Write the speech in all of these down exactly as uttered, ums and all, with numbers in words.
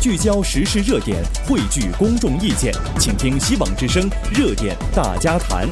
聚焦时事热点，汇聚公众意见，请听希望之声热点大家谈。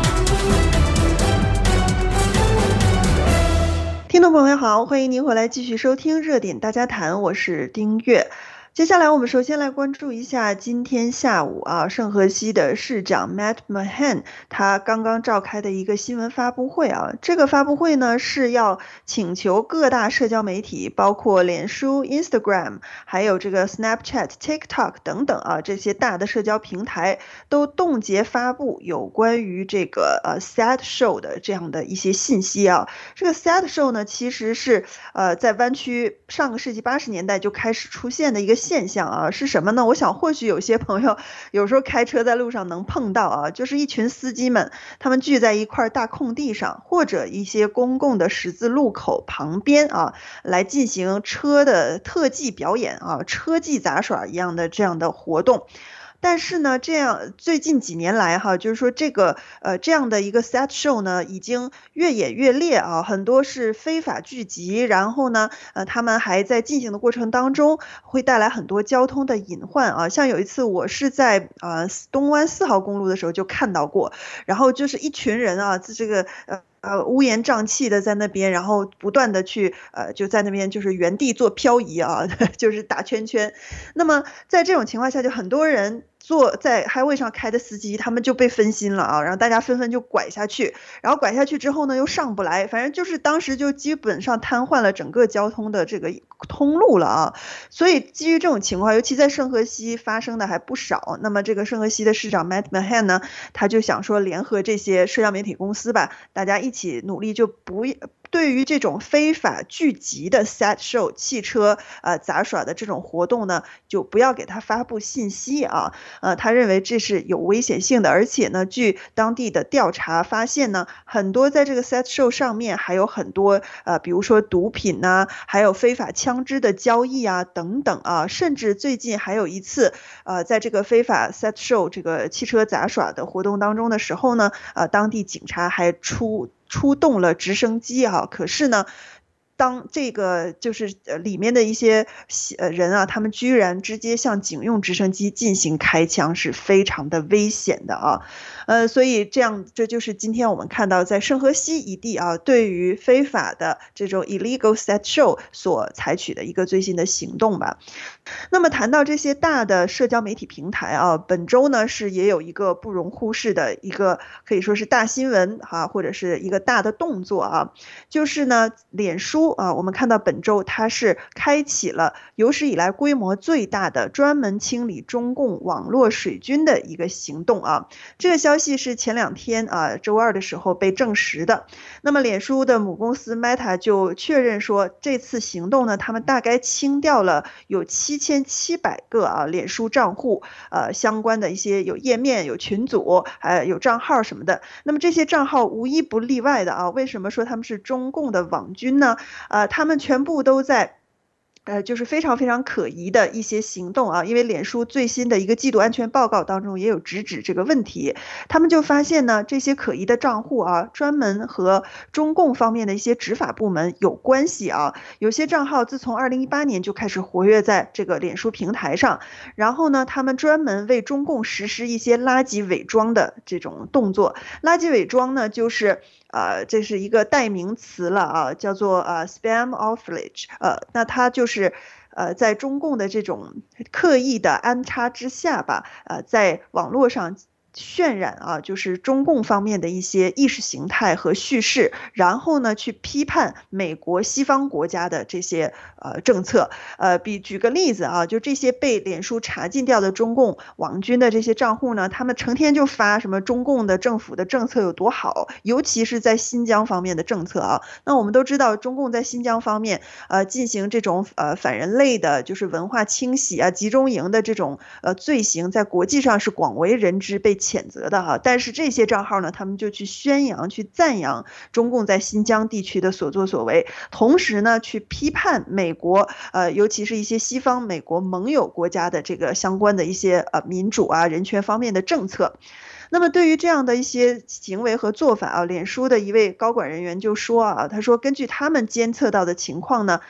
听众朋友好，欢迎您回来继续收听热点大家谈，我是丁月。接下来我们首先来关注一下今天下午啊，圣荷西的市长 Matt Mahan 他刚刚召开的一个新闻发布会啊。这个发布会呢是要请求各大社交媒体，包括脸书、Instagram， 还有这个 Snapchat、TikTok 等等啊，这些大的社交平台都冻结发布有关于这个呃 sad show 的这样的一些信息啊。这个 sad show 呢，其实是呃在湾区上个世纪八十年代就开始出现的一个现象啊，是什么呢？我想或许有些朋友有时候开车在路上能碰到啊，就是一群司机们，他们聚在一块大空地上，或者一些公共的十字路口旁边啊，来进行车的特技表演啊，车技杂耍一样的这样的活动。但是呢，这样最近几年来哈，就是说这个呃这样的一个 sad show 呢，已经越演越烈啊，很多是非法聚集，然后呢，呃他们还在进行的过程当中会带来很多交通的隐患啊。像有一次我是在呃东湾四号公路的时候就看到过，然后就是一群人啊，这个呃。呃，乌烟瘴气的在那边，然后不断的去呃，就在那边就是原地做漂移啊，就是打圈圈。那么在这种情况下，就很多人坐在 highway 上开的司机，他们就被分心了啊，然后大家纷纷就拐下去，然后拐下去之后呢，又上不来，反正就是当时就基本上瘫痪了整个交通的这个通路了啊。所以基于这种情况，尤其在圣荷西发生的还不少，那么这个圣荷西的市长 Matt Mahan 呢，他就想说联合这些社交媒体公司吧，大家一起努力，就不对于这种非法聚集的 sad show 汽车呃杂耍的这种活动呢，就不要给他发布信息啊。呃，他认为这是有危险性的，而且呢，据当地的调查发现呢，很多在这个 sad show 上面还有很多呃，比如说毒品呐、啊，还有非法枪支的交易啊等等啊，甚至最近还有一次呃，在这个非法 sad show 这个汽车杂耍的活动当中的时候呢，呃，当地警察还出出动了直升机啊，可是呢，当这个就是呃里面的一些呃人啊，他们居然直接向警用直升机进行开枪，是非常的危险的啊。呃，所以这样这就是今天我们看到在圣荷西一地啊，对于非法的这种 illegal sad show 所采取的一个最新的行动吧。那么谈到这些大的社交媒体平台啊，本周呢是也有一个不容忽视的一个可以说是大新闻啊，或者是一个大的动作啊，就是呢脸书啊，我们看到本周它是开启了有史以来规模最大的专门清理中共网络水军的一个行动啊。这个消息是前两天啊周二的时候被证实的。那么脸书的母公司 Meta 就确认说，这次行动呢，他们大概清掉了有七千七百个啊脸书账户，呃相关的一些有页面、有群组、还有账号什么的。那么这些账号无一不例外的啊，为什么说他们是中共的网军呢？呃，他们全部都在。呃，就是非常非常可疑的一些行动啊，因为脸书最新的一个季度安全报告当中也有直指这个问题，他们就发现呢，这些可疑的账户啊，专门和中共方面的一些执法部门有关系啊，有些账号自从二零一八年就开始活跃在这个脸书平台上，然后呢，他们专门为中共实施一些垃圾伪装的这种动作，垃圾伪装呢，就是呃，这是一个代名词了啊，叫做呃 spam-offleage， 呃，那它就是呃在中共的这种刻意的安插之下吧，呃，在网络上渲染啊，就是中共方面的一些意识形态和叙事，然后呢去批判美国西方国家的这些呃政策。呃，比举个例子啊，就这些被脸书查禁掉的中共网军的这些账户呢，他们成天就发什么中共的政府的政策有多好，尤其是在新疆方面的政策啊。那我们都知道，中共在新疆方面呃进行这种呃反人类的，就是文化清洗啊、集中营的这种呃罪行，在国际上是广为人知，被谴责的哈。但是这些账号呢，他们就去宣扬、去赞扬中共在新疆地区的所作所为，同时呢，去批判美国，呃，尤其是一些西方美国盟友国家的这个相关的一些呃民主啊、人权方面的政策。那么对于这样的一些行为和做法啊，脸书的一位高管人员就说啊，他说根据他们监测到的情况呢，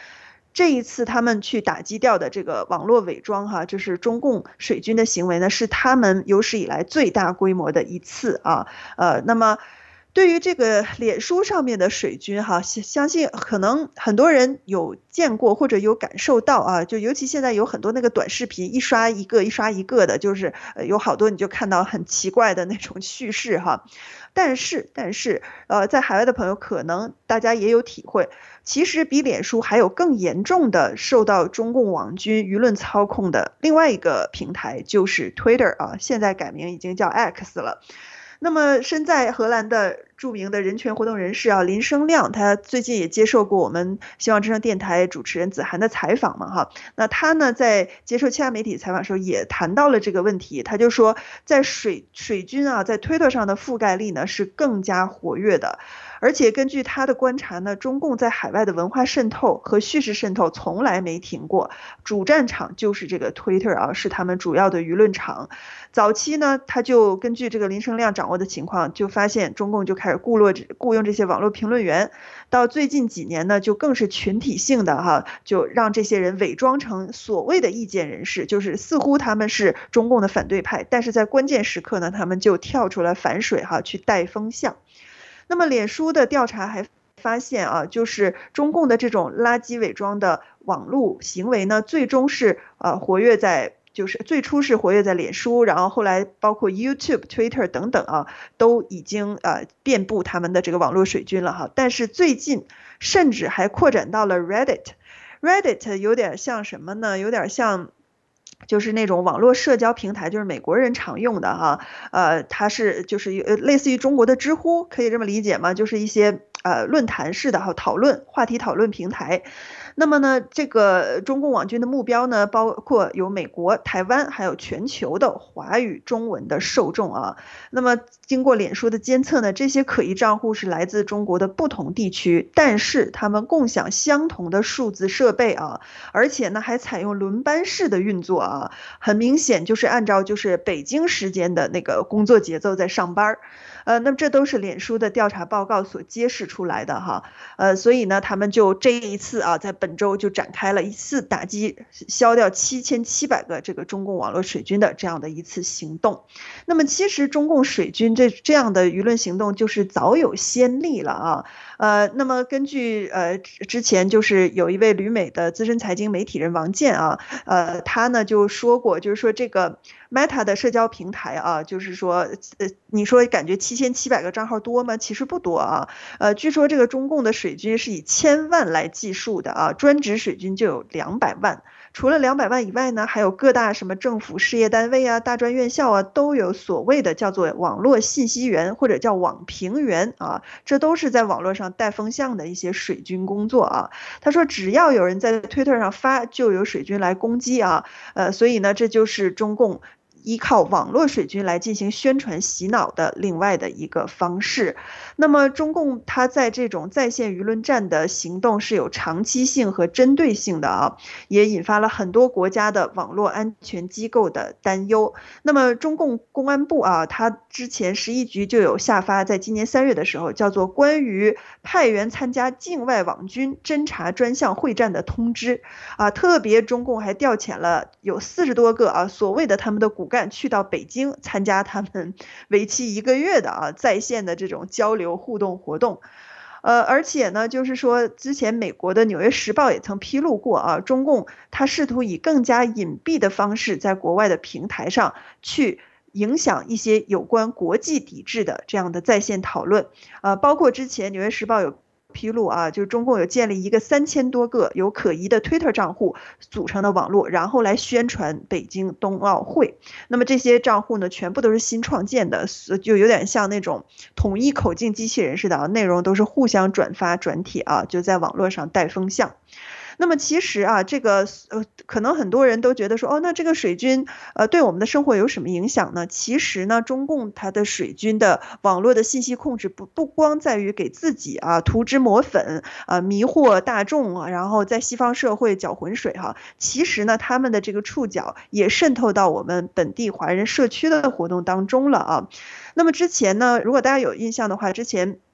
这一次他们去打击掉的这个网络伪装哈，就是中共水军的行为呢，是他们有史以来最大规模的一次啊。呃，那么对于这个脸书上面的水军哈，相信可能很多人有见过或者有感受到啊，就尤其现在有很多那个短视频，一刷一个一刷一个的，就是有好多你就看到很奇怪的那种叙事哈。但是但是呃，在海外的朋友可能大家也有体会，其实比脸书还有更严重的受到中共网军舆论操控的另外一个平台，就是 Twitter 啊，现在改名已经叫 X 了。那么身在荷兰的著名的人权活动人士啊，林生亮，他最近也接受过我们希望之声电台主持人子涵的采访嘛哈。那他呢在接受其他媒体采访的时候也谈到了这个问题，他就说在水水军啊在推特上的覆盖力呢是更加活跃的。而且根据他的观察呢，中共在海外的文化渗透和叙事渗透从来没停过，主战场就是这个 Twitter 啊，是他们主要的舆论场。早期呢，他就根据这个林生亮掌握的情况，就发现中共就开始雇落雇佣这些网络评论员，到最近几年呢，就更是群体性的哈，就让这些人伪装成所谓的意见人士，就是似乎他们是中共的反对派，但是在关键时刻呢，他们就跳出来反水哈，去带风向。那么脸书的调查还发现啊，就是中共的这种垃圾伪装的网络行为呢，最终是呃活跃在，就是最初是活跃在脸书，然后后来包括 YouTube、Twitter 等等啊，都已经呃遍布他们的这个网络水军了哈。但是最近甚至还扩展到了 Reddit，Reddit 有点像什么呢？有点像。就是那种网络社交平台，就是美国人常用的哈，呃，它是就是类似于中国的知乎，可以这么理解吗？就是一些呃论坛式的哈讨论话题讨论平台。那么呢，这个中共网军的目标呢，包括有美国、台湾，还有全球的华语中文的受众啊。那么经过脸书的监测呢，这些可疑账户是来自中国的不同地区，但是他们共享相同的数字设备啊，而且呢还采用轮班式的运作啊，很明显就是按照就是北京时间的那个工作节奏在上班。呃，那么这都是脸书的调查报告所揭示出来的哈，呃，所以呢，他们就这一次啊，在本周就展开了一次打击、消掉七千七百个这个中共网络水军的这样的一次行动。那么，其实中共水军这这样的舆论行动就是早有先例了啊。呃，那么根据呃之前就是有一位旅美的资深财经媒体人王健啊，呃，他呢就说过，就是说这个 Meta 的社交平台啊，就是说呃，你说感觉七千七百个账号多吗？其实不多啊。呃，据说这个中共的水军是以千万来计数的啊，专职水军就有两百万。除了两百万以外呢，还有各大什么政府事业单位啊、大专院校啊，都有所谓的叫做网络信息源或者叫网评员啊，这都是在网络上带风向的一些水军工作啊。他说，只要有人在推特上发，就有水军来攻击啊。呃，所以呢，这就是中共依靠网络水军来进行宣传洗脑的另外的一个方式。那么中共它在这种在线舆论战的行动是有长期性和针对性的啊，也引发了很多国家的网络安全机构的担忧。那么中共公安部啊，它之前十一局就有下发，在今年三月的时候叫做关于派员参加境外网军侦查专项会战的通知啊，特别中共还调遣了有四十多个啊所谓的他们的骨干去到北京参加他们为期一个月的啊在线的这种交流互动活动。呃，而且呢，就是说，之前美国的《纽约时报》也曾披露过啊，中共他试图以更加隐蔽的方式，在国外的平台上去影响一些有关国际抵制的这样的在线讨论。呃，包括之前《纽约时报》有披露啊，就是中共有建立一个三千多个有可疑的 Twitter 账户组成的网络，然后来宣传北京冬奥会。那么这些账户呢，全部都是新创建的，就有点像那种统一口径机器人似的啊，内容都是互相转发转帖啊，就在网络上带风向。那么其实啊，这个呃，可能很多人都觉得说，哦，那这个水军呃对我们的生活有什么影响呢？其实呢，中共它的水军的网络的信息控制不不光在于给自己啊涂脂抹粉啊迷惑大众啊，然后在西方社会搅浑水哈、啊。其实呢，他们的这个触角也渗透到我们本地华人社区的活动当中了啊。那么之前呢，如果大家有印象的话，之前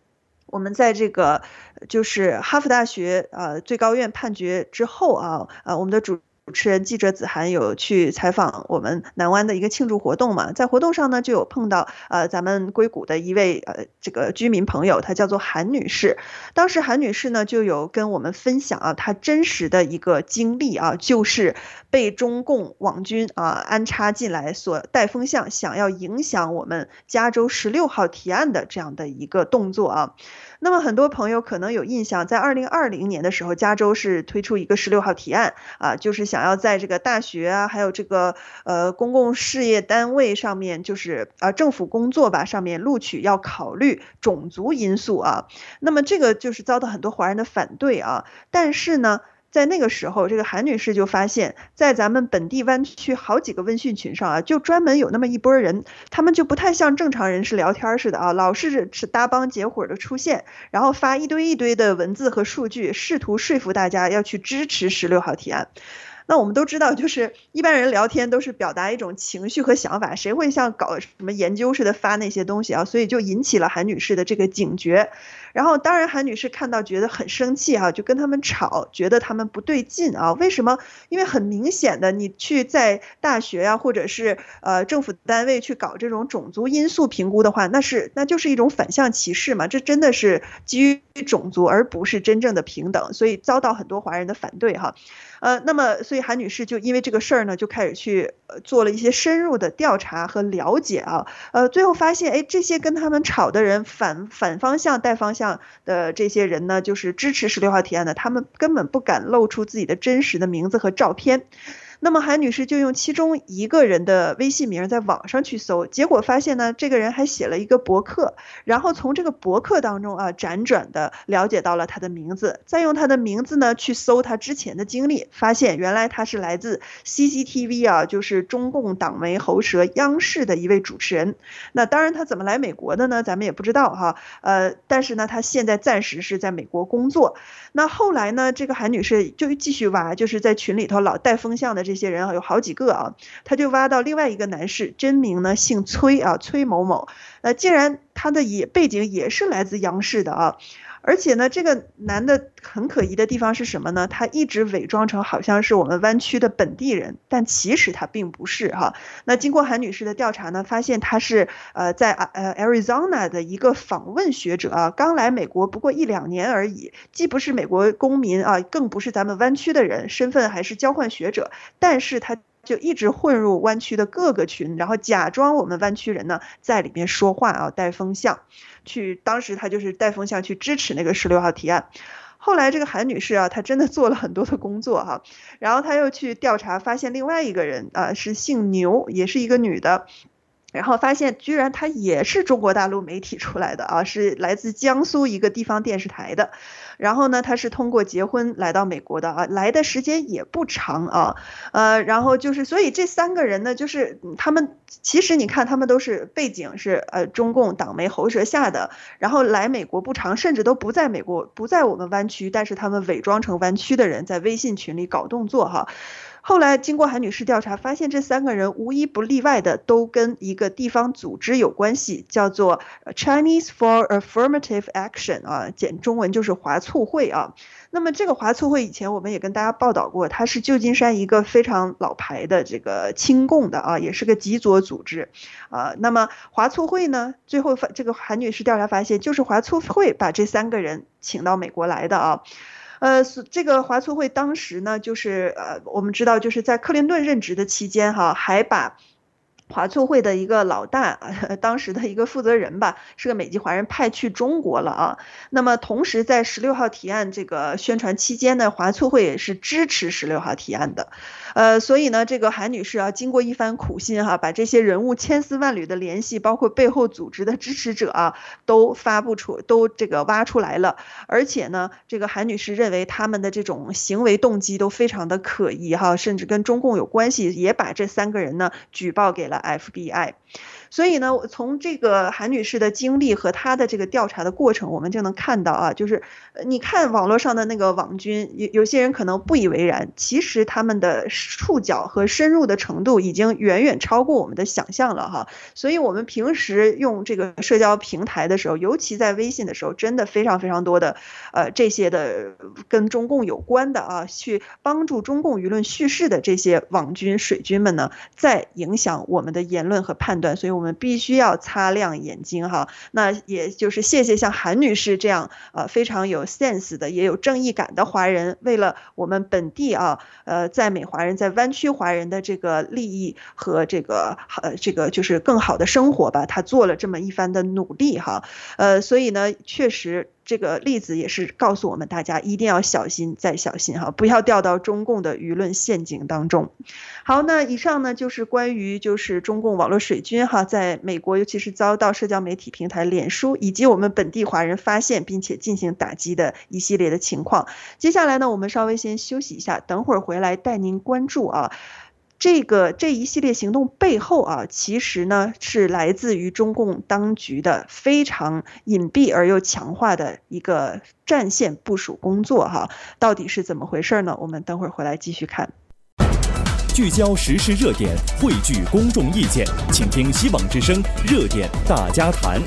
我们在这个就是哈佛大学呃最高院判决之后啊，呃我们的主。主持人记者子涵有去采访我们南湾的一个庆祝活动嘛，在活动上呢就有碰到呃咱们硅谷的一位呃这个居民朋友，她叫做韩女士。当时韩女士呢就有跟我们分享啊她真实的一个经历啊，就是被中共网军啊安插进来所带风向，想要影响我们加州十六号提案的这样的一个动作啊。那么很多朋友可能有印象，在二零二零年的时候，加州是推出一个十六号提案啊，就是想要在这个大学啊，还有这个呃公共事业单位上面，就是啊政府工作吧上面录取要考虑种族因素啊。那么这个就是遭到很多华人的反对啊，但是呢。在那个时候，这个韩女士就发现，在咱们本地湾区好几个温讯群上啊，就专门有那么一波人，他们就不太像正常人是聊天似的啊，老是是搭帮结伙的出现，然后发一堆一堆的文字和数据，试图说服大家要去支持十六号提案。那我们都知道，就是一般人聊天都是表达一种情绪和想法，谁会像搞什么研究似的发那些东西啊？所以就引起了韩女士的这个警觉。然后当然韩女士看到觉得很生气哈、啊，就跟他们吵，觉得他们不对劲啊。为什么？因为很明显的，你去在大学啊，或者是呃政府单位去搞这种种族因素评估的话，那是那就是一种反向歧视嘛，这真的是基于种族，而不是真正的平等，所以遭到很多华人的反对哈。呃，那么所以韩女士就因为这个事儿呢，就开始去做了一些深入的调查和了解啊，呃，最后发现，哎，这些跟他们吵的人，反反方向带方向的这些人呢，就是支持十六号提案的，他们根本不敢露出自己的真实的名字和照片。那么韩女士就用其中一个人的微信名在网上去搜，结果发现呢，这个人还写了一个博客，然后从这个博客当中啊，辗转的了解到了他的名字，再用他的名字呢去搜他之前的经历，发现原来他是来自 C C T V 啊，就是中共党媒喉舌央视的一位主持人。那当然他怎么来美国的呢？咱们也不知道哈，呃，但是呢，他现在暂时是在美国工作。那后来呢，这个韩女士就继续挖，就是在群里头老带风向的这些人有好几个啊，他就挖到另外一个男士，真名呢姓崔啊，崔某某，呃，竟然他的也背景也是来自央视的啊。而且呢，这个男的很可疑的地方是什么呢？他一直伪装成好像是我们湾区的本地人，但其实他并不是哈。那经过韩女士的调查呢，发现他是呃在呃 Arizona 的一个访问学者啊，刚来美国不过一两年而已，既不是美国公民啊，更不是咱们湾区的人，身份还是交换学者，但是他就一直混入湾区的各个群，然后假装我们湾区人呢在里面说话啊，带风向。去当时他就是带风向去支持那个十六号提案。后来这个韩女士啊，她真的做了很多的工作哈、啊，然后她又去调查，发现另外一个人啊是姓牛，也是一个女的。然后发现居然她也是中国大陆媒体出来的啊，是来自江苏一个地方电视台的。然后呢，她是通过结婚来到美国的啊，来的时间也不长啊，呃，然后就是所以这三个人呢，就是他们其实你看他们都是背景是呃中共党媒喉舌下的，然后来美国不长，甚至都不在美国，不在我们湾区，但是他们伪装成湾区的人，在微信群里搞动作哈。后来经过韩女士调查，发现这三个人无一不例外的都跟一个地方组织有关系，叫做 Chinese for Affirmative Action 啊，简中文就是华促会啊。那么这个华促会以前我们也跟大家报道过，它是旧金山一个非常老牌的这个亲共的啊，也是个极左组织啊。那么华促会呢，最后这个韩女士调查发现，就是华促会把这三个人请到美国来的啊。呃，这个华促会当时呢，就是呃，我们知道就是在克林顿任职的期间哈，还把华促会的一个老大，呃，当时的一个负责人吧，是个美籍华人派去中国了啊。那么同时在十六号提案这个宣传期间呢，华促会也是支持十六号提案的。呃，所以呢，这个韩女士啊，经过一番苦心哈、啊，把这些人物千丝万缕的联系，包括背后组织的支持者啊，都发布出，都这个挖出来了。而且呢，这个韩女士认为他们的这种行为动机都非常的可疑哈，甚至跟中共有关系，也把这三个人呢举报给了了 F B I。所以呢，从这个韩女士的经历和她的这个调查的过程，我们就能看到啊，就是你看网络上的那个网军，有有些人可能不以为然，其实他们的触角和深入的程度已经远远超过我们的想象了哈。所以我们平时用这个社交平台的时候，尤其在微信的时候，真的非常非常多的呃这些的跟中共有关的啊，去帮助中共舆论叙事的这些网军水军们呢，在影响我们的言论和判断，所以我们必须要擦亮眼睛哈。那也就是谢谢像韩女士这样呃非常有 sense 的，也有正义感的华人，为了我们本地啊呃在美华人在湾区华人的这个利益和这个呃这个就是更好的生活吧，他做了这么一番的努力哈。呃，所以呢，确实。这个例子也是告诉我们大家一定要小心再小心哈，不要掉到中共的舆论陷阱当中。好，那以上呢就是关于就是中共网络水军哈，在美国尤其是遭到社交媒体平台脸书以及我们本地华人发现并且进行打击的一系列的情况。接下来呢，我们稍微先休息一下，等会儿回来带您关注啊。这个这一系列行动背后啊，其实呢是来自于中共当局的非常隐蔽而又强化的一个战线部署工作哈，到底是怎么回事呢？我们等会儿回来继续看。 聚焦时事热点，汇聚公众意见，请听希望之声热点大家谈。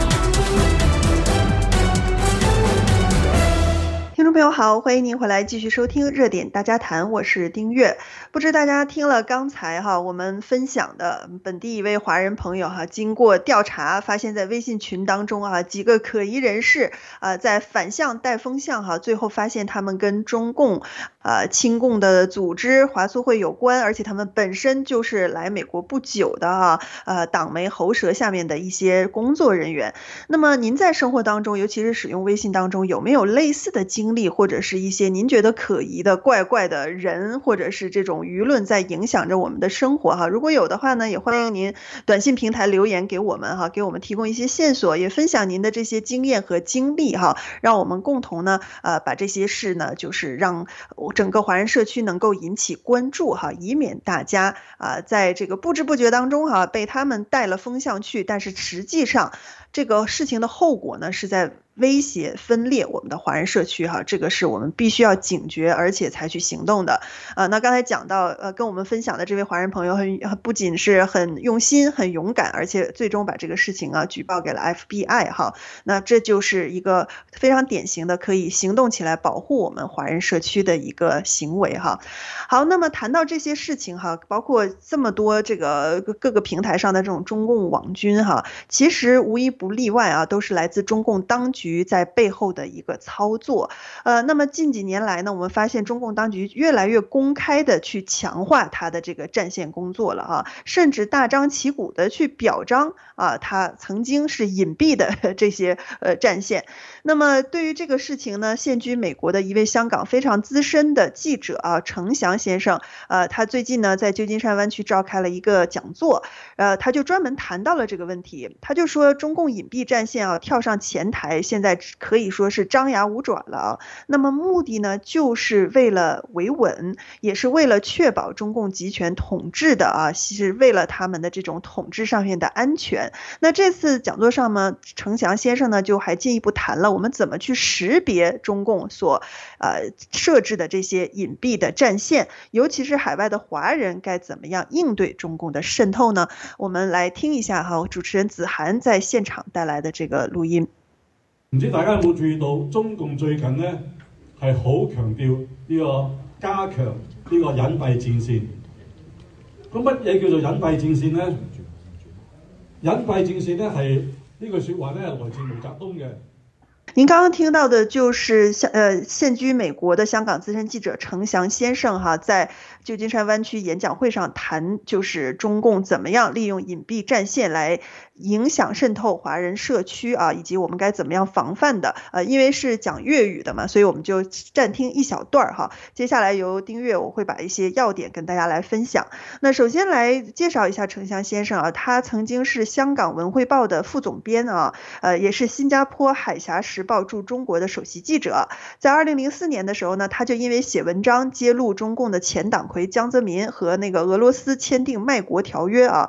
听众朋友好，欢迎您回来继续收听热点大家谈，我是丁月。不知大家听了刚才哈我们分享的本地一位华人朋友哈，经过调查发现，在微信群当中啊几个可疑人士啊在反向带风向哈，最后发现他们跟中共啊亲共的组织华苏会有关，而且他们本身就是来美国不久的啊呃党媒喉舌下面的一些工作人员。那么您在生活当中，尤其是使用微信当中，有没有类似的经历，或者是一些您觉得可疑的怪怪的人，或者是这种舆论在影响着我们的生活哈？如果有的话呢，也欢迎您短信平台留言给我们哈，给我们提供一些线索，也分享您的这些经验和经历哈，让我们共同呢呃把这些事呢，就是让整个华人社区能够引起关注哈，以免大家啊在这个不知不觉当中哈被他们带了风向去，但是实际上这个事情的后果呢是在威胁分裂我们的华人社区哈，这个是我们必须要警觉而且采取行动的。呃，那刚才讲到呃跟我们分享的这位华人朋友很不仅是很用心很勇敢，而且最终把这个事情啊举报给了 F B I 哈，那这就是一个非常典型的可以行动起来保护我们华人社区的一个行为哈。好，那么谈到这些事情哈，包括这么多这个各个平台上的这种中共网军哈，其实无一不例外啊，都是来自中共当局在背后的一个操作。呃，那么近几年来呢，我们发现中共当局越来越公开的去强化他的这个战线工作了啊，甚至大张旗鼓的去表彰啊，他曾经是隐蔽的这些呃战线。那么对于这个事情呢，现居美国的一位香港非常资深的记者啊，程翔先生，呃，他最近呢在旧金山湾区召开了一个讲座，呃，他就专门谈到了这个问题。他就说，中共隐蔽战线啊，跳上前台，现在可以说是张牙舞爪了啊。那么目的呢，就是为了维稳，也是为了确保中共集权统治的啊，是为了他们的这种统治上面的安全。那这次讲座上呢，程翔先生呢就还进一步谈了我们怎么去识别中共所呃设置的这些隐蔽的战线，尤其是海外的华人该怎么样应对中共的渗透呢？我们来聽一下哈，主持人子涵在現場帶來的這個錄音。 唔知大家有冇注意到，中共最近呢係好強調呢個加強呢個隱蔽戰線。咁乜嘢叫做隱蔽戰線呢？隱蔽戰線呢係呢句説話呢來自毛澤東嘅。 您刚刚听到的就是呃现居美国的香港资深记者程翔先生哈，在旧金山湾区演讲会上谈，就是中共怎么样利用隐蔽战线来影响渗透华人社区啊，以及我们该怎么样防范的。呃，因为是讲粤语的嘛，所以我们就暂听一小段哈。接下来由丁月我会把一些要点跟大家来分享。那首先来介绍一下程翔先生啊，他曾经是香港文汇报的副总编啊，呃，也是新加坡海峡时报驻中国的首席记者。在二零零四年的时候呢，他就因为写文章揭露中共的前党魁江泽民和那个俄罗斯签订卖国条约啊，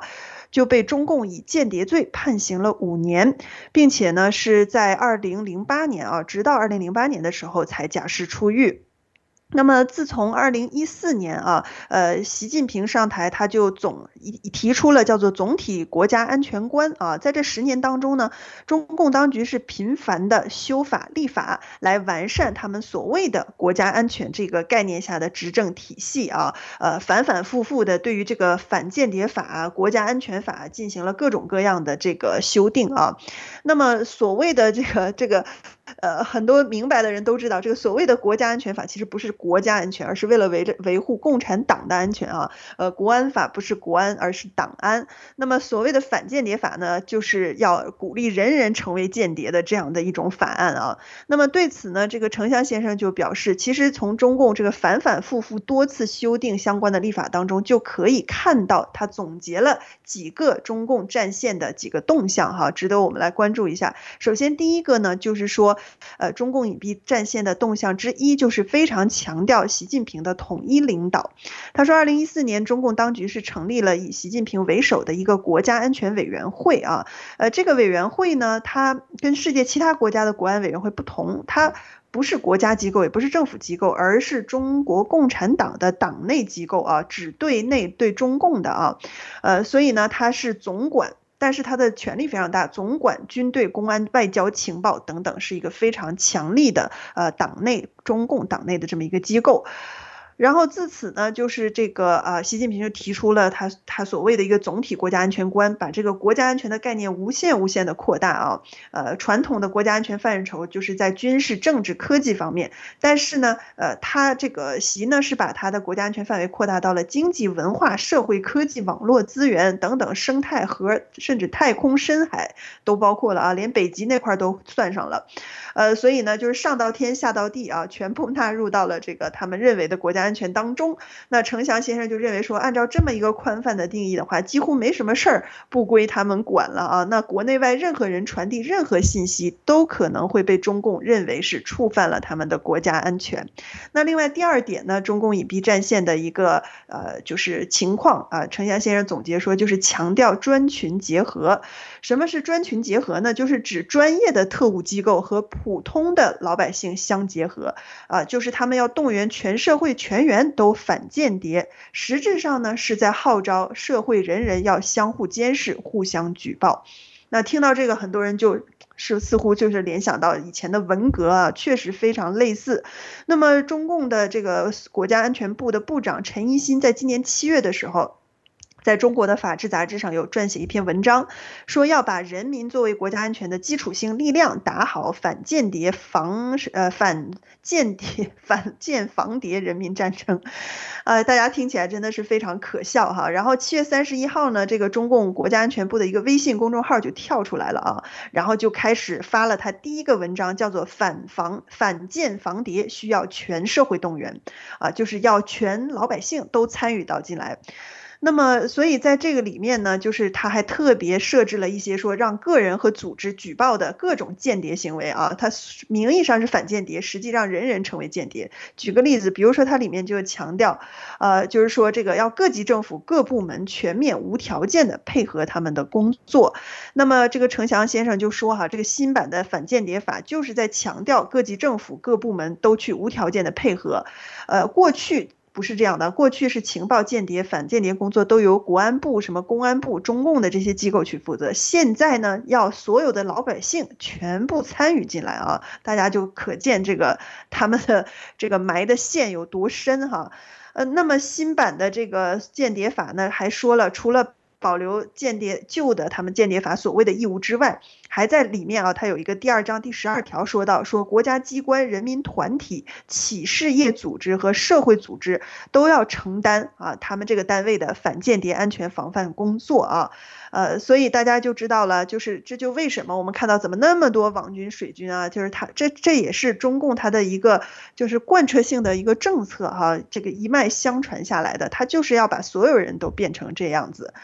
就被中共以间谍罪判刑了五年，并且呢是在二零零八年啊，直到二零零八年的时候才假释出狱。那么，自从二零一四年啊，呃，习近平上台，他就总提出了叫做总体国家安全观啊。在这十年当中呢，中共当局是频繁的修法立法，来完善他们所谓的国家安全这个概念下的执政体系啊。呃，反反复复的对于这个反间谍法、国家安全法进行了各种各样的这个修订啊。那么，所谓的这个这个。呃，很多明白的人都知道，这个所谓的国家安全法其实不是国家安全，而是为了维着维护共产党的安全啊。呃，国安法不是国安，而是党安。那么所谓的反间谍法呢，就是要鼓励人人成为间谍的这样的一种法案啊。那么对此呢，这个程翔先生就表示，其实从中共这个反反复复多次修订相关的立法当中，就可以看到他总结了几个中共战线的几个动向哈，值得我们来关注一下。首先第一个呢，就是说。呃，中共隐蔽战线的动向之一就是非常强调习近平的统一领导。他说，二零一四年中共当局是成立了以习近平为首的一个国家安全委员会啊。呃，这个委员会呢，它跟世界其他国家的国安委员会不同，它不是国家机构，也不是政府机构，而是中国共产党的党内机构啊，只对内对中共的啊。呃，所以呢，它是总管。但是他的权力非常大，总管军队、公安、外交、情报等等，是一个非常强力的呃党内中共党内的这么一个机构。然后自此呢，就是这个啊，习近平就提出了他他所谓的一个总体国家安全观，把这个国家安全的概念无限无限的扩大啊。呃，传统的国家安全范畴就是在军事、政治、科技方面，但是呢，呃，他这个习呢是把他的国家安全范围扩大到了经济、文化、社会、科技、网络资源等等生态和甚至太空、深海都包括了啊，连北极那块都算上了。呃，所以呢，就是上到天下到地啊，全部纳入到了这个他们认为的国家安全当中。那程翔先生就认为说，按照这么一个宽泛的定义的话，几乎没什么事儿不归他们管了啊。那国内外任何人传递任何信息，都可能会被中共认为是触犯了他们的国家安全。那另外第二点呢，中共隐蔽战线的一个呃就是情况啊，程翔先生总结说，就是强调专群结合。什么是专群结合呢？就是指专业的特务机构和普通的老百姓相结合啊，就是他们要动员全社会全员都反间谍，实质上呢是在号召社会人人要相互监视、互相举报。那听到这个，很多人就是似乎就是联想到以前的文革啊，确实非常类似。那么中共的这个国家安全部的部长陈一新在今年七月的时候，在中国的法制杂志上有撰写一篇文章，说要把人民作为国家安全的基础性力量，打好反间谍防呃反间谍反间防谍人民战争。呃，大家听起来真的是非常可笑哈。然后七月三十一号呢，这个中共国家安全部的一个微信公众号就跳出来了啊，然后就开始发了他第一个文章，叫做反防反间防谍需要全社会动员啊，就是要全老百姓都参与到进来。那么，所以在这个里面呢，就是他还特别设置了一些说让个人和组织举报的各种间谍行为啊，他名义上是反间谍，实际上人人成为间谍。举个例子，比如说它里面就强调，呃，就是说这个要各级政府各部门全面无条件的配合他们的工作。那么这个程翔先生就说哈，这个新版的反间谍法就是在强调各级政府各部门都去无条件的配合，呃，过去。不是这样的，过去是情报间谍、反间谍工作都由国安部、什么公安部、中共的这些机构去负责。现在呢，要所有的老百姓全部参与进来啊，大家就可见这个他们的这个埋的线有多深哈。呃，那么新版的这个间谍法呢，还说了，除了保留间谍旧的他们间谍法所谓的义务之外，还在里面啊，它有一个第二章第十二条说到，说国家机关、人民团体、企事业组织和社会组织都要承担啊他们这个单位的反间谍安全防范工作啊。呃，所以大家就知道了，就是这就为什么我们看到怎么那么多网军水军啊，就是他这这也是中共他的一个就是贯彻性的一个政策哈、啊，这个一脉相传下来的，他就是要把所有人都变成这样子。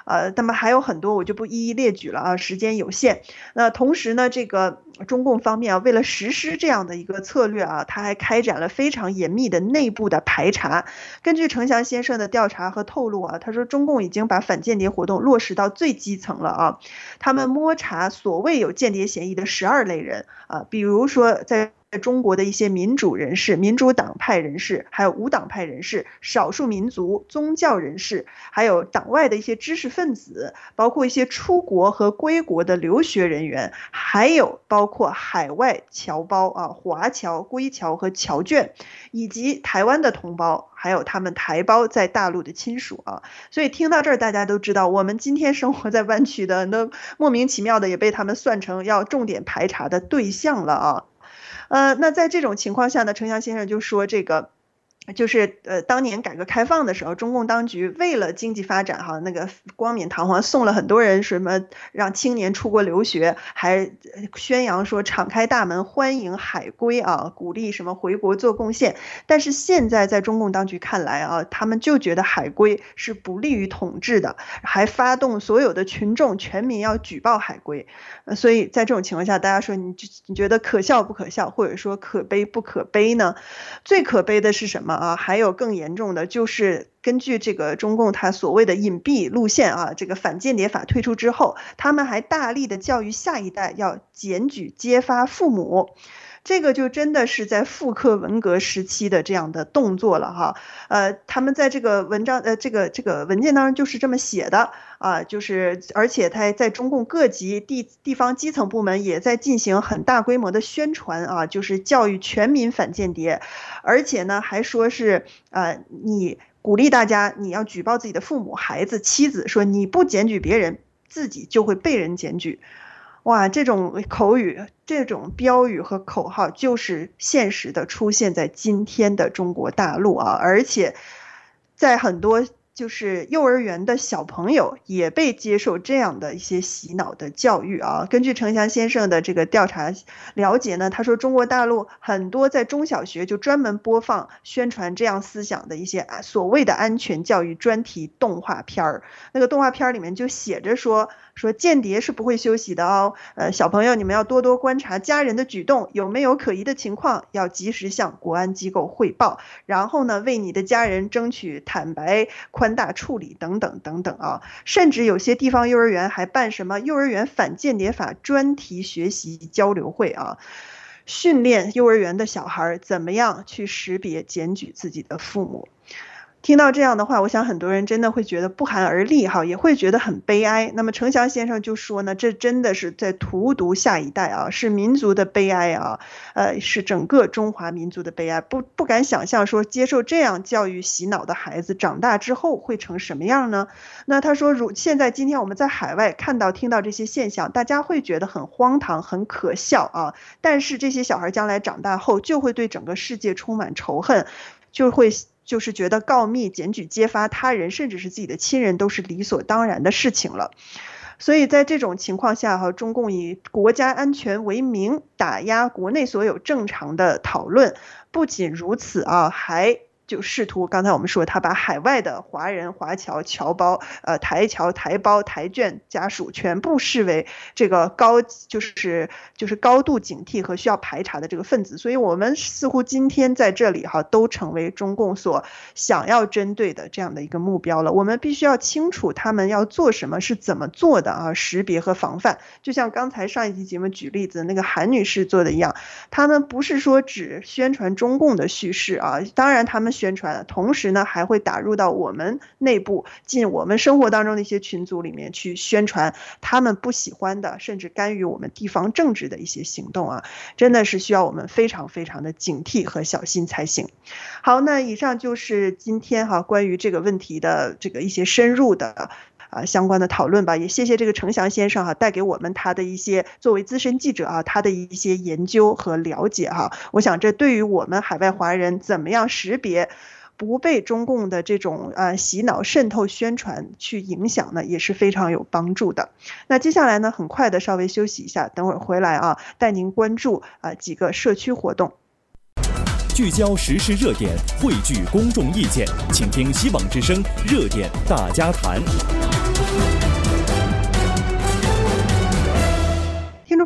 呃，那么还有很多我就不一一列举了啊，时间有限。那同时呢，这个中共方面啊，为了实施这样的一个策略啊，他还开展了非常严密的内部的排查。根据程翔先生的调查和透露啊，他说中共已经把反间谍活动落实到最基层了啊，他们摸查所谓有间谍嫌疑的十二类人啊，比如说在中国的一些民主人士、民主党派人士，还有无党派人士、少数民族、宗教人士，还有党外的一些知识分子，包括一些出国和归国的留学人员，还有包括海外侨胞啊、华侨、归侨和侨眷，以及台湾的同胞，还有他们台胞在大陆的亲属啊。所以听到这儿，大家都知道，我们今天生活在湾区的，那莫名其妙的也被他们算成要重点排查的对象了啊。呃，那在这种情况下呢，程翔先生就说这个。就是呃，当年改革开放的时候，中共当局为了经济发展哈，那个冠冕堂皇送了很多人什么让青年出国留学，还宣扬说敞开大门欢迎海归啊，鼓励什么回国做贡献。但是现在在中共当局看来啊，他们就觉得海归是不利于统治的，还发动所有的群众全民要举报海归。呃、所以在这种情况下，大家说你你觉得可笑不可笑，或者说可悲不可悲呢？最可悲的是什么？啊，还有更严重的，就是根据这个中共他所谓的隐蔽路线啊，这个反间谍法推出之后，他们还大力的教育下一代要检举揭发父母。这个就真的是在复刻文革时期的这样的动作了哈，呃，他们在这个文章呃这个这个文件当中就是这么写的啊，就是而且他在中共各级地地方基层部门也在进行很大规模的宣传啊，就是教育全民反间谍，而且呢还说是呃你鼓励大家你要举报自己的父母、孩子、妻子，说你不检举别人，自己就会被人检举。哇，这种口语、这种标语和口号就是现实的出现在今天的中国大陆啊，而且在很多就是幼儿园的小朋友也被接受这样的一些洗脑的教育啊。根据程翔先生的这个调查了解呢，他说中国大陆很多在中小学就专门播放宣传这样思想的一些所谓的安全教育专题动画片儿，那个动画片里面就写着说说间谍是不会休息的哦，呃，小朋友你们要多多观察家人的举动，有没有可疑的情况，要及时向国安机构汇报，然后呢，为你的家人争取坦白、宽大处理等等等等啊。甚至有些地方幼儿园还办什么幼儿园反间谍法专题学习交流会啊，训练幼儿园的小孩怎么样去识别、检举自己的父母。听到这样的话，我想很多人真的会觉得不寒而栗哈，也会觉得很悲哀。那么程翔先生就说呢，这真的是在荼毒下一代啊，是民族的悲哀啊，呃，是整个中华民族的悲哀。不不敢想象说接受这样教育洗脑的孩子长大之后会成什么样呢？那他说，如现在今天我们在海外看到听到这些现象，大家会觉得很荒唐、很可笑啊。但是这些小孩将来长大后就会对整个世界充满仇恨，就会。就是觉得告密、检举、揭发他人，甚至是自己的亲人，都是理所当然的事情了。所以在这种情况下，哈，中共以国家安全为名，打压国内所有正常的讨论。不仅如此啊，还就试图，刚才我们说，他把海外的华人、华侨、侨胞、呃台侨、台胞、台眷家属全部视为这个高，就是就是高度警惕和需要排查的这个分子。所以我们似乎今天在这里哈，都成为中共所想要针对的这样的一个目标了。我们必须要清楚他们要做什么，是怎么做的啊，识别和防范。就像刚才上一期节目举例子那个韩女士做的一样，他们不是说只宣传中共的叙事啊，当然他们宣传，同时呢还会打入到我们内部，进我们生活当中的一些群组里面去宣传他们不喜欢的，甚至干预我们地方政治的一些行动啊，真的是需要我们非常非常的警惕和小心才行。好，那以上就是今天哈、啊、关于这个问题的这个一些深入的啊，相关的讨论吧，也谢谢这个程翔先生哈、啊，带给我们他的一些作为资深记者啊，他的一些研究和了解哈、啊。我想这对于我们海外华人怎么样识别不被中共的这种啊洗脑渗透宣传去影响呢，也是非常有帮助的。那接下来呢，很快的稍微休息一下，等会儿回来啊，带您关注啊几个社区活动。 聚焦时事热点，汇聚公众意见，请听希望之声热点大家谈。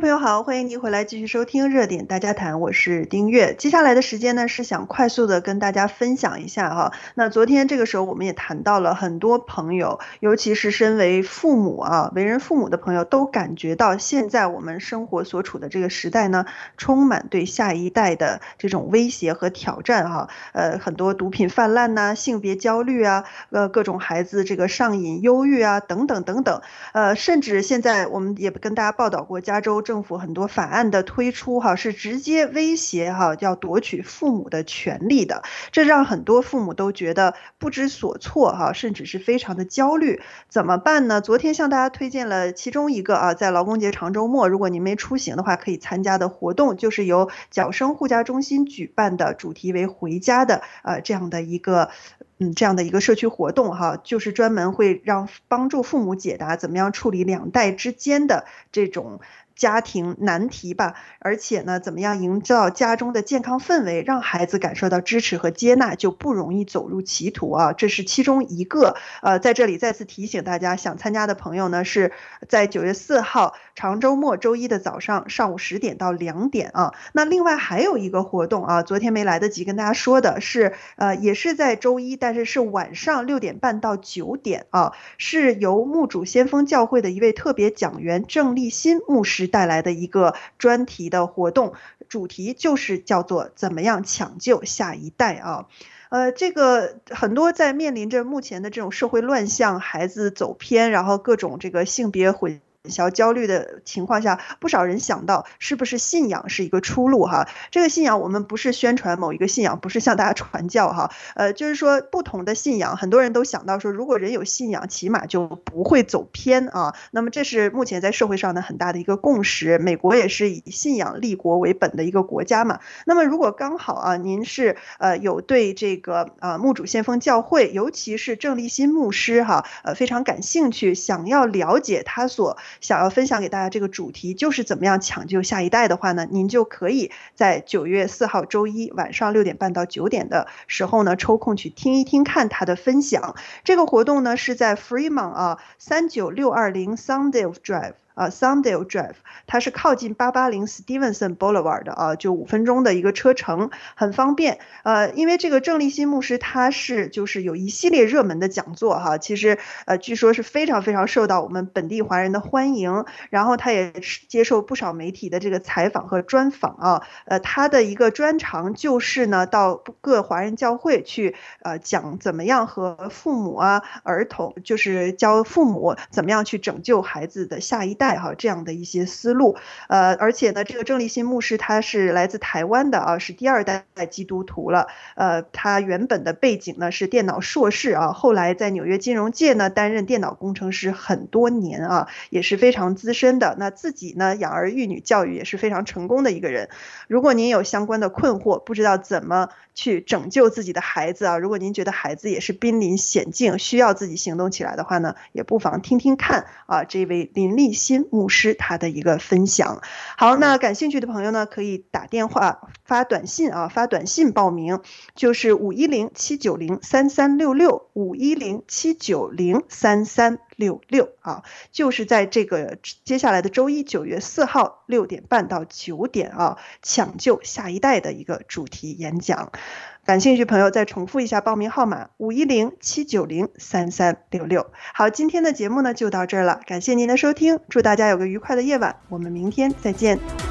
朋友好，欢迎您回来继续收听热点大家谈，我是丁月。接下来的时间呢，是想快速的跟大家分享一下哈。那昨天这个时候我们也谈到了很多朋友，尤其是身为父母啊，为人父母的朋友都感觉到现在我们生活所处的这个时代呢，充满对下一代的这种威胁和挑战哈。呃，很多毒品泛滥呐、性别焦虑啊，呃，各种孩子这个上瘾、忧郁啊，等等等等。呃，甚至现在我们也跟大家报道过，加州政府很多法案的推出哈，是直接威胁哈要夺取父母的权利的，这让很多父母都觉得不知所措哈，甚至是非常的焦虑。怎么办呢？昨天向大家推荐了其中一个啊，在劳工节长周末，如果您没出行的话，可以参加的活动，就是由矫生护家中心举办的，主题为回家的呃这样的一个。嗯，这样的一个社区活动哈，就是专门会让帮助父母解答怎么样处理两代之间的这种家庭难题吧，而且呢，怎么样营造家中的健康氛围，让孩子感受到支持和接纳，就不容易走入歧途啊。这是其中一个。呃，在这里再次提醒大家，想参加的朋友呢，是在九月四号长周末周一的早上上午十点到两点啊。那另外还有一个活动啊，昨天没来得及跟大家说的是，呃，也是在周一，但是是晚上六点半到九点啊，是由牧主先锋教会的一位特别讲员郑立新牧师带来的一个专题的活动，主题就是叫做怎么样抢救下一代啊。呃，这个很多在面临着目前的这种社会乱象、孩子走偏，然后各种这个性别混淆焦虑的情况下，不少人想到是不是信仰是一个出路哈？这个信仰我们不是宣传某一个信仰，不是向大家传教哈，呃，就是说不同的信仰，很多人都想到说，如果人有信仰，起码就不会走偏啊。那么这是目前在社会上的很大的一个共识。美国也是以信仰立国为本的一个国家嘛。那么如果刚好啊，您是呃有对这个呃牧主先锋教会，尤其是郑立新牧师哈，呃非常感兴趣，想要了解他所想要分享给大家这个主题就是怎么样抢救下一代的话呢，您就可以在九月四号周一晚上六点半到九点的时候呢，抽空去听一听看他的分享。这个活动呢是在 Fremont 啊三九六二零 Sundale Drive。啊 ，Sundale Drive， 它是靠近八八零 Stevenson Boulevard 的啊，就五分钟的一个车程，很方便。呃，因为这个郑立新牧师他是就是有一系列热门的讲座哈，其实呃据说是非常非常受到我们本地华人的欢迎，然后他也接受不少媒体的这个采访和专访啊。呃，他的一个专长就是呢到各华人教会去呃讲怎么样和父母啊儿童，就是教父母怎么样去拯救孩子的下一代。哈，这样的一些思路，呃，而且呢，这个郑立新牧师他是来自台湾的啊，是第二代基督徒了，呃，他原本的背景呢是电脑硕士啊，后来在纽约金融界呢担任电脑工程师很多年啊，也是非常资深的。那自己呢养儿育女教育也是非常成功的一个人。如果您有相关的困惑，不知道怎么去拯救自己的孩子啊，如果您觉得孩子也是濒临险境，需要自己行动起来的话呢，也不妨听听看啊，这位林立新牧师他的一个分享。好，那感兴趣的朋友呢，可以打电话、发短信啊，发短信报名，就是五一零七九零三三六六，五一零七九零三三六六啊，就是在这个接下来的周一九月四号六点半到九点啊，抢救下一代的一个主题演讲。感兴趣朋友再重复一下报名号码五一零七九零三三六六。好，今天的节目呢就到这儿了，感谢您的收听，祝大家有个愉快的夜晚，我们明天再见。